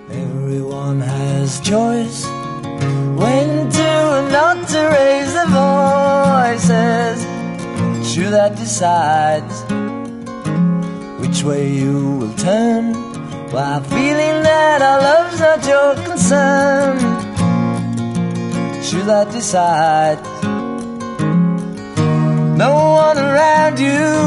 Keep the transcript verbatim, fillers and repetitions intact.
Everyone has choice when to and not to raise their voices. It's you that decides which way you will turn, while feeling that our love's not your concern. It's you that decides. No one around you